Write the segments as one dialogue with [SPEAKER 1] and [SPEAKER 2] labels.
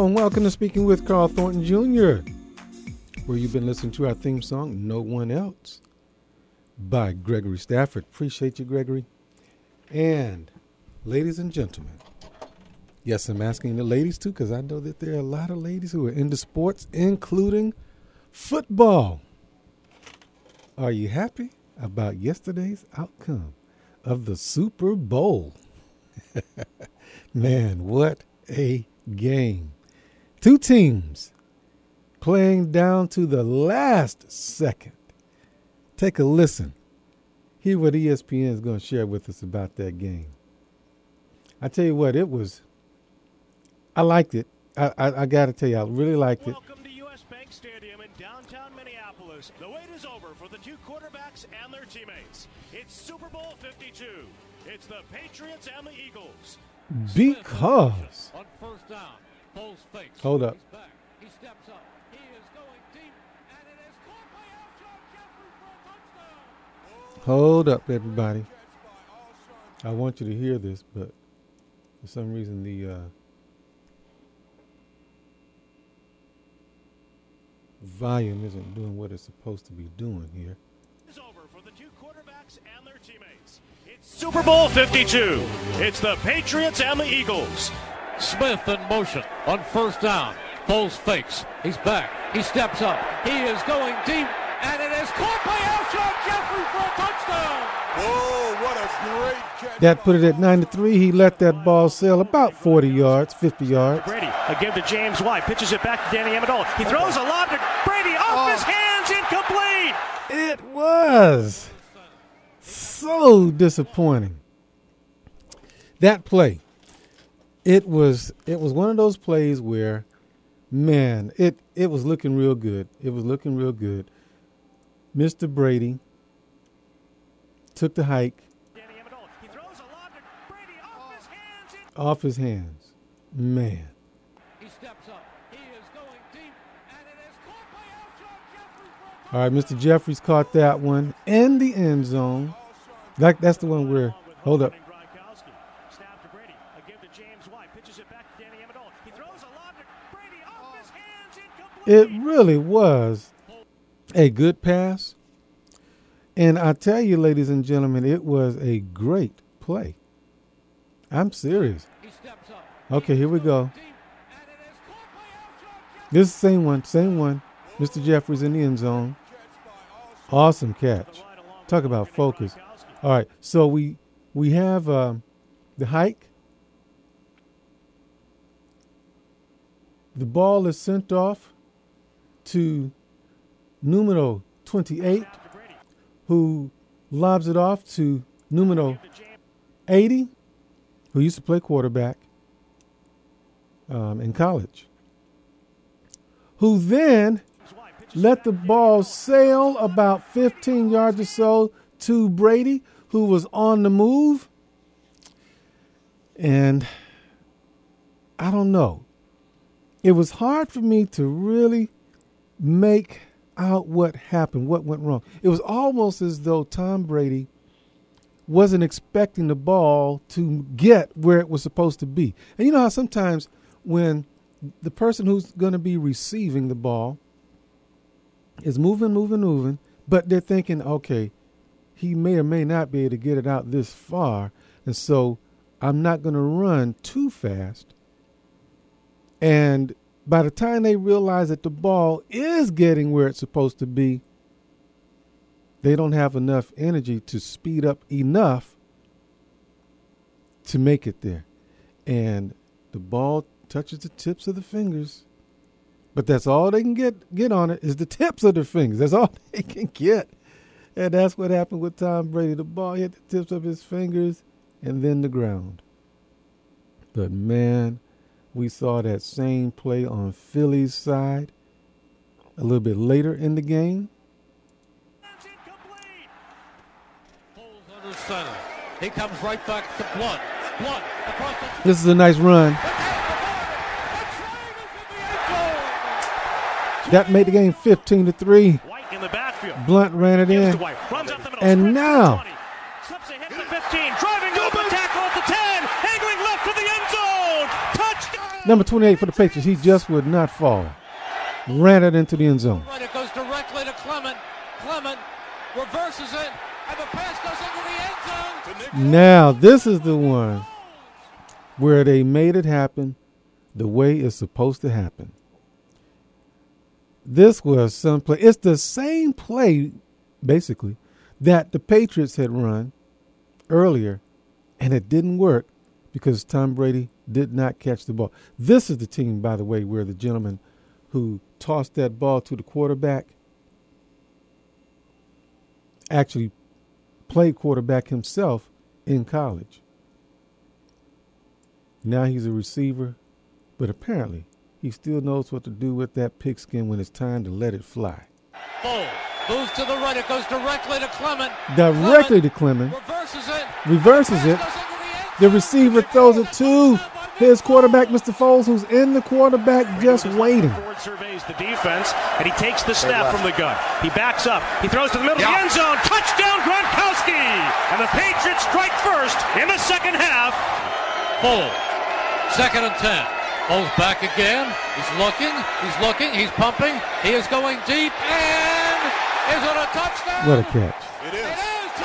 [SPEAKER 1] Hello and welcome to Speaking with Carl Thornton Jr., where you've been listening to our theme song, No One Else, by Gregory Stafford. Appreciate you, Gregory. And ladies and gentlemen, yes, I'm asking the ladies too, because I know that there are a lot of ladies who are into sports, including football. Are you happy about yesterday's outcome of the Super Bowl? Man, what a game. Two teams playing down to the last second. Take a listen. Hear what ESPN is going to share with us about that game. I tell you what, I liked it. I got to tell you, I really liked it.
[SPEAKER 2] Welcome to U.S. Bank Stadium in downtown Minneapolis. The wait is over for the two quarterbacks and their teammates. It's Super Bowl 52. It's the Patriots and the Eagles.
[SPEAKER 1] Because.
[SPEAKER 3] On first down, Foles fakes.
[SPEAKER 1] Hold up.
[SPEAKER 3] He's back. He steps up. He is going deep, and it is caught by Alshon Jeffrey for a touchdown.
[SPEAKER 1] Hold up, everybody. I want you to hear this, but for some reason the volume isn't doing what it's supposed to be doing here.
[SPEAKER 2] It's over for the two quarterbacks and their teammates. It's Super Bowl 52. It's the Patriots and the Eagles.
[SPEAKER 3] Smith in motion on first down. Foles fakes. He's back. He steps up. He is going deep, and it is caught by Alshon Jeffrey for a touchdown.
[SPEAKER 4] Oh, what a great catch.
[SPEAKER 1] That put it at 93. He let that ball sail about 40 yards, 50 yards.
[SPEAKER 2] Brady, a give to James White. Pitches it back to Danny Amendola. He throws a lob to Brady. Off his hands. Incomplete.
[SPEAKER 1] It was so disappointing. That play. It was one of those plays where, man, it was looking real good. It was looking real good. Mr. Brady took the hike.
[SPEAKER 2] Danny Amendola. He throws a lob to Brady. Off his hands.
[SPEAKER 1] Off his hands. Man.
[SPEAKER 3] He steps up. He is going deep, and it is caught by Alshon Jeffrey for a touchdown.
[SPEAKER 1] All right, Mr. Jeffries caught that one in the end zone. That's the one where, hold up.
[SPEAKER 2] Snap to Brady. A give to James White. Pitches it back to Danny Amendola. He throws a lob to Brady. Off his hands. Incomplete.
[SPEAKER 1] It really was a good pass. And I tell you, ladies and gentlemen, it was a great play. I'm serious.
[SPEAKER 3] He steps up.
[SPEAKER 1] Okay, here we go.
[SPEAKER 3] Deep, and it is caught by Alshon Jeffrey.
[SPEAKER 1] This is the same one. Mr. Jeffries in the end zone. Awesome catch. Talk about focus. All right, so we have the hike. The ball is sent off to numero 28, who lobs it off to numero 80, who used to play quarterback in college, who then let the ball sail about 15 yards or so to Brady, who was on the move. And I don't know. It was hard for me to really make out what happened, what went wrong. It was almost as though Tom Brady wasn't expecting the ball to get where it was supposed to be. And you know how sometimes when the person who's going to be receiving the ball is moving, but they're thinking, okay, he may or may not be able to get it out this far, and so I'm not going to run too fast. And by the time they realize that the ball is getting where it's supposed to be, they don't have enough energy to speed up enough to make it there. And the ball touches the tips of the fingers. But that's all they can get on it is the tips of their fingers. That's all they can get. And that's what happened with Tom Brady. The ball hit the tips of his fingers and then the ground. But, man, we saw that same play on Philly's side a little bit later in the game.
[SPEAKER 3] Foles under center. He comes right back to Blunt. Blunt across the...
[SPEAKER 1] This is a nice run. That made the game 15-3.
[SPEAKER 2] White in the backfield.
[SPEAKER 1] Blunt ran it in.
[SPEAKER 2] Runs up the middle.
[SPEAKER 1] And now,
[SPEAKER 2] slips ahead to the 15, driving over the tackle at the 10, angling left to the end zone. Touchdown!
[SPEAKER 1] Number 28 for the Patriots. He just would not fall. Ran it into the end zone.
[SPEAKER 3] Right, it goes directly to Clement. Clement reverses it, and the pass goes into the end zone.
[SPEAKER 1] Now, this is the one where they made it happen the way it's supposed to happen. This was some play. It's the same play, basically, that the Patriots had run earlier, and it didn't work because Tom Brady did not catch the ball. This is the team, by the way, where the gentleman who tossed that ball to the quarterback actually played quarterback himself in college. Now he's a receiver, but apparently he still knows what to do with that pigskin when it's time to let it fly.
[SPEAKER 3] Foles moves to the right. It goes directly to Clement.
[SPEAKER 1] Directly to Clement.
[SPEAKER 3] Reverses it.
[SPEAKER 1] The receiver throws it to his quarterback, Mr. Foles, who's in the quarterback just waiting.
[SPEAKER 2] Ford surveys the defense, and he takes the snap from the gun. He backs up. He throws to the middle of the end zone. Touchdown, Gronkowski! And the Patriots strike first in the second half.
[SPEAKER 3] Foles, 2nd and 10. Foles back again. He's looking. He's pumping. He is going deep, and is it a touchdown?
[SPEAKER 1] What a catch.
[SPEAKER 4] It is.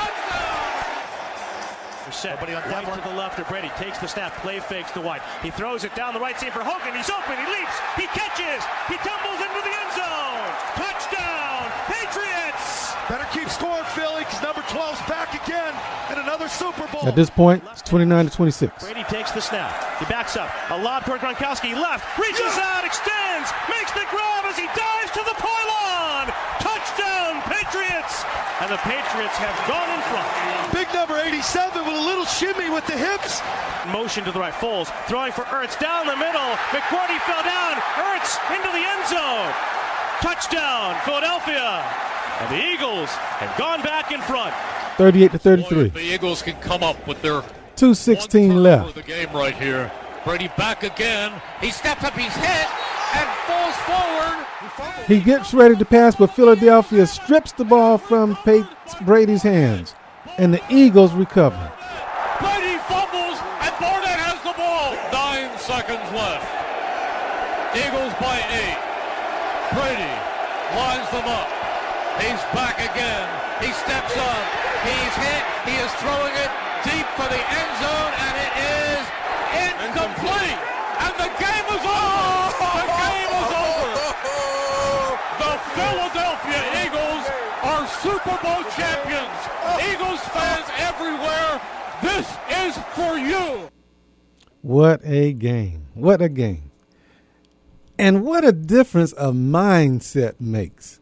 [SPEAKER 2] Set right to the left of Brady, takes the snap, play fakes to White. He throws it down the right seam for Hogan. He's open, he leaps, he catches, he tumbles into the end zone. Touchdown, Patriots!
[SPEAKER 4] Better keep scoring, Philly, because number 12's back again in another Super Bowl.
[SPEAKER 1] At this point, it's 29-26.
[SPEAKER 2] Brady takes the snap. He backs up. A lob toward Gronkowski. Left, reaches out, extends, makes the grab as he dives to the pylon. Touchdown, Patriots! And the Patriots have gone in front.
[SPEAKER 4] Big number 87 with a little shimmy with the hips.
[SPEAKER 2] Motion to the right. Foles throwing for Ertz down the middle. McCourty fell down. Ertz into the end zone. Touchdown, Philadelphia. And the Eagles have gone back in front.
[SPEAKER 1] 38-33.
[SPEAKER 3] The Eagles can come up with their
[SPEAKER 1] 2:16 left.
[SPEAKER 3] the game right here. Brady back again. He steps up. He's hit and falls forward.
[SPEAKER 1] He gets ready to pass, but Philadelphia strips the ball from Brady's hands, and the Eagles recover.
[SPEAKER 3] Brady fumbles, and Barnett has the ball. 9 seconds left. Eagles by 8. Brady lines them up. He's back again. He steps up. He's hit. He is throwing it deep for the end zone, and it is incomplete. And the game is over. The game is over. The Philadelphia Eagles are Super Bowl champions. Eagles fans everywhere, this is for you.
[SPEAKER 1] What a game. What a game. And what a difference a mindset makes.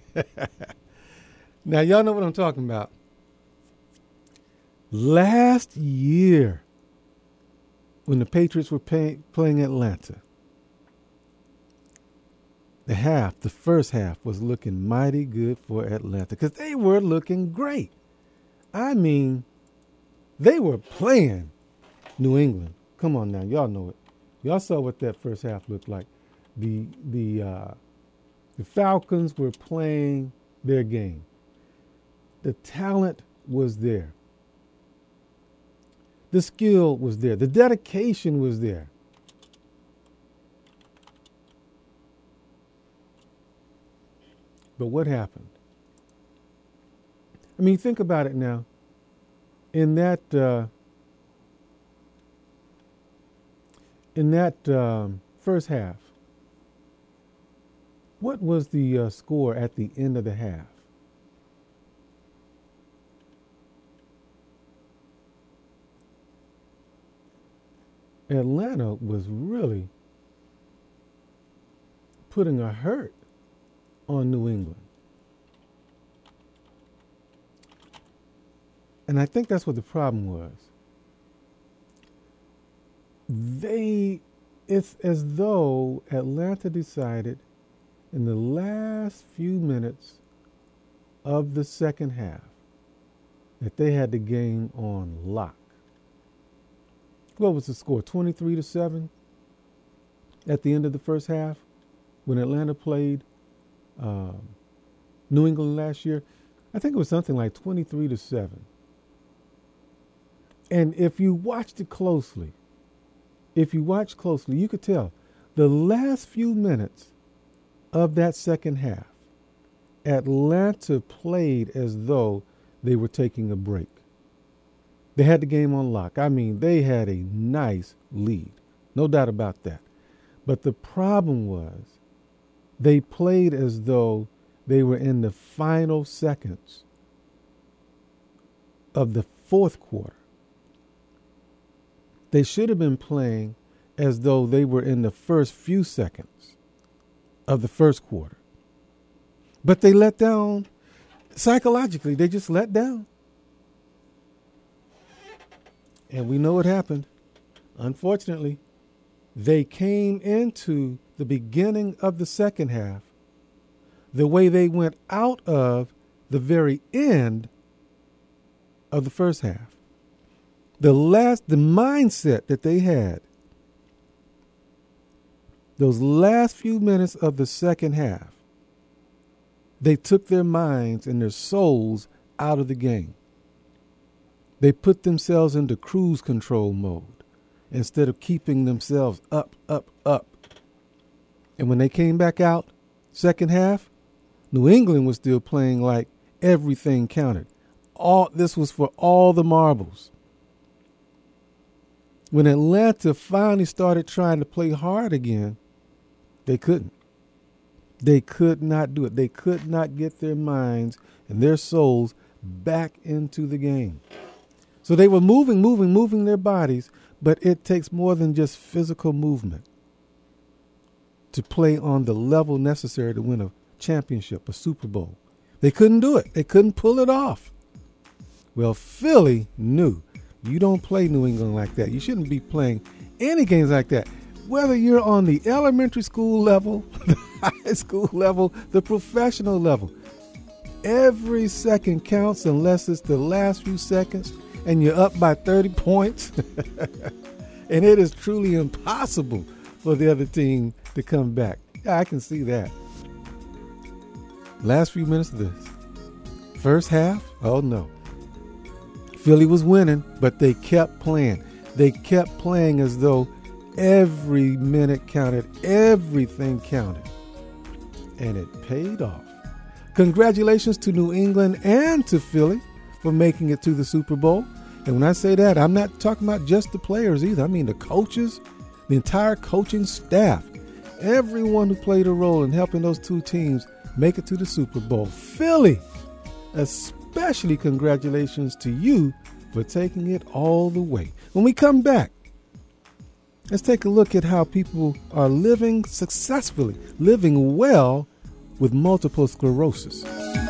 [SPEAKER 1] Now, y'all know what I'm talking about. Last year, when the Patriots were playing Atlanta, the first half was looking mighty good for Atlanta because they were looking great. I mean, they were playing New England. Come on now, y'all know it. Y'all saw what that first half looked like. The Falcons were playing their game. The talent was there. The skill was there. The dedication was there. But what happened? I mean, think about it now. In that first half, what was the score at the end of the half? Atlanta was really putting a hurt on New England. And I think that's what the problem was. It's as though Atlanta decided in the last few minutes of the second half that they had the game on lock. What was the score? 23-7 at the end of the first half when Atlanta played New England last year. I think it was something like 23-7. And if you watched it closely, if you watch closely, you could tell the last few minutes of that second half, Atlanta played as though they were taking a break. They had the game on lock. I mean, they had a nice lead. No doubt about that. But the problem was they played as though they were in the final seconds of the fourth quarter. They should have been playing as though they were in the first few seconds of the first quarter. But they let down psychologically. They just let down. And we know what happened. Unfortunately, they came into the beginning of the second half the way they went out of the very end of the first half. The mindset that they had, those last few minutes of the second half, they took their minds and their souls out of the game. They put themselves into cruise control mode instead of keeping themselves up. And when they came back out, second half, New England was still playing like everything counted. This was for all the marbles. When Atlanta finally started trying to play hard again, they couldn't. They could not do it. They could not get their minds and their souls back into the game. So they were moving their bodies, but it takes more than just physical movement to play on the level necessary to win a championship, a Super Bowl. They couldn't do it. They couldn't pull it off. Well, Philly knew you don't play New England like that. You shouldn't be playing any games like that. Whether you're on the elementary school level, the high school level, the professional level, every second counts unless it's the last few seconds and you're up by 30 points. And it is truly impossible for the other team to come back. Yeah, I can see that. Last few minutes of this. First half, oh no. Philly was winning, but they kept playing. They kept playing as though every minute counted, everything counted. And it paid off. Congratulations to New England and to Philly for making it to the Super Bowl. And when I say that, I'm not talking about just the players either. I mean the coaches, the entire coaching staff, everyone who played a role in helping those two teams make it to the Super Bowl. Philly, especially congratulations to you for taking it all the way. When we come back, let's take a look at how people are living successfully, living well with multiple sclerosis.